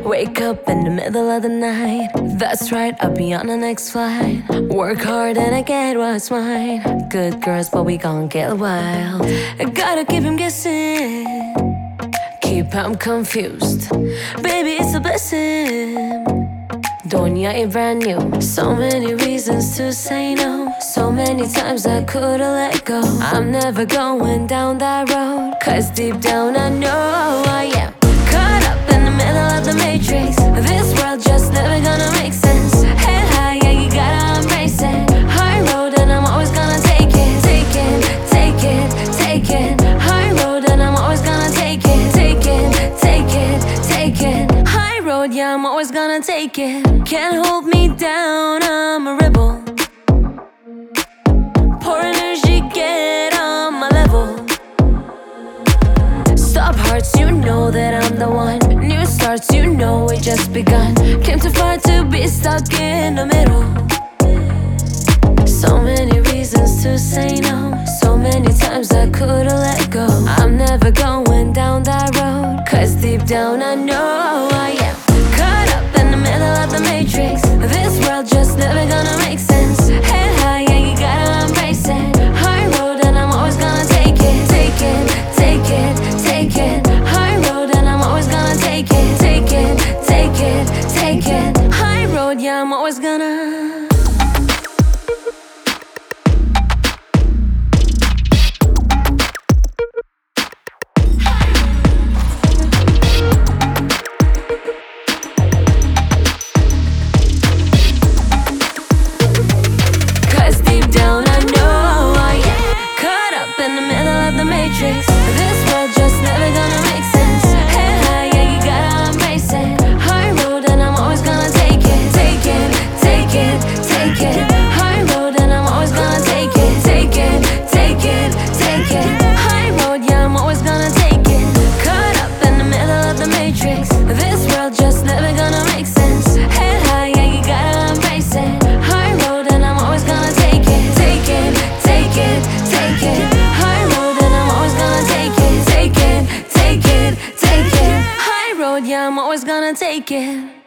Wake up in the middle of the night. That's right, I'll be on the next flight. Work hard and I get what's mine. Good girls, but we gon' get wild. I gotta keep him guessing, keep him confused. Baby, it's a blessing. Doña ain't brand new. So many reasons to say no. So many times I could've let go. I'm never going down that road, 'cause deep down I know I am caught up in the middle of the matrix. This world just never gonna make sense. Head high, yeah, you gotta embrace it. High road and I'm always gonna take it. Take it, take it, take it. High road and I'm always gonna take it. Take it, take it, take it. High road, yeah, I'm always gonna take it. Can't hold me down, I'm a rebel. Pour energy, get on my level. Stop hearts, you know that I'm the one. New starts, you know we just begun. Came too far to be stuck in the middle. So many reasons to say no. So many times I could've let go. I'm never going down that road, 'cause deep down I know I am caught up in the middle of the matrix. This world just never gonna make sense. Head high, yeah, you gotta embrace it. High road and I'm always gonna take it. Take it, take it, take it. High road and I'm always gonna take it. Take it, take it, take it. High road, yeah, I'm always gonna. This world just never gonna make sense. Head high, yeah, you gotta embrace it. High road and I'm always gonna take it. Take it, take it, take it. High road and I'm always gonna take it. Take it, take it, take it. High road, yeah, I'm always gonna take it. Caught up in the middle of the matrix. This world just never gonna make sense. Head high, yeah, you gotta embrace it. High road and I'm always gonna take it. Take it, take it, take it. High road and I'm always gonna take it. Take it, take it, take it. High road, yeah, I'm always gonna take it.